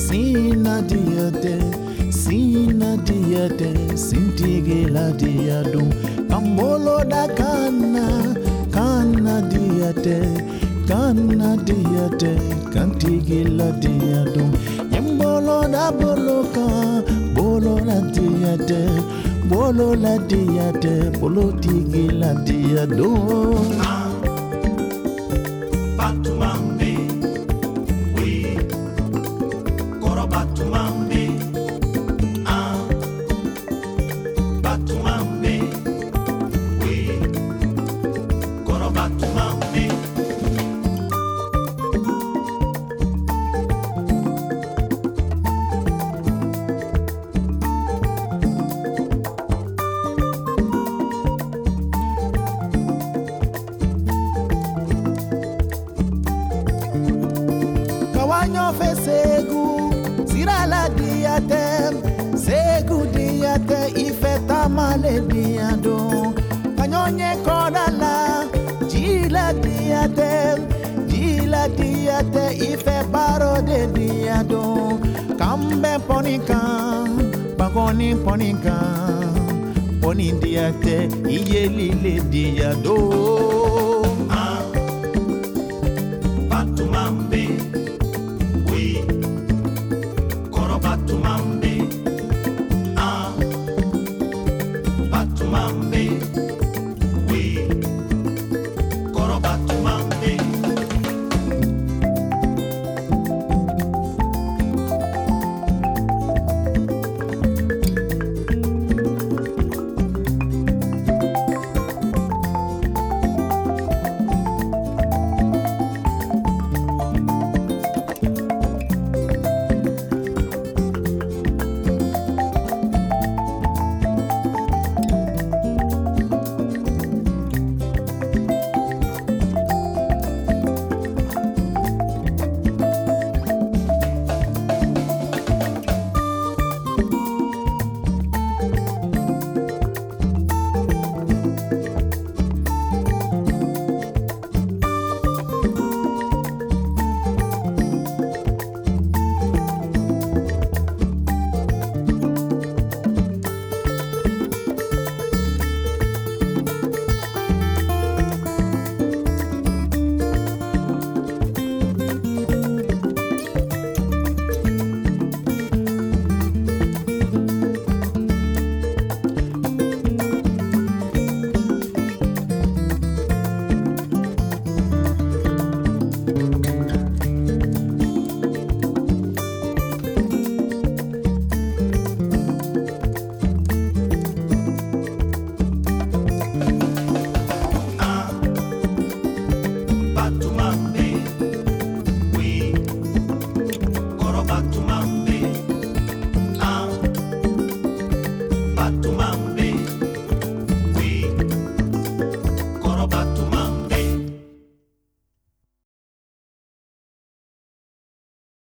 Sina diade, sintigela diado. Kambolo da kana diade, kantigela diado. Yembolo da bolo la diade, bolo tigela diado. Batumambe, we Koro Batumambe, Batumambe, we Koro Batumambe. Kawanyo fe segu, sirala segu diate, ife tamale diado. Kanyonye kodala, jila diate, ife baro de diado. Kambe ponika, bagoni ponika, poni diate, iye lile diado. Batumambe, we Koro Batumambe, Batumambe, we Koro Batumambe. Batumambe, we Koro Batumambe.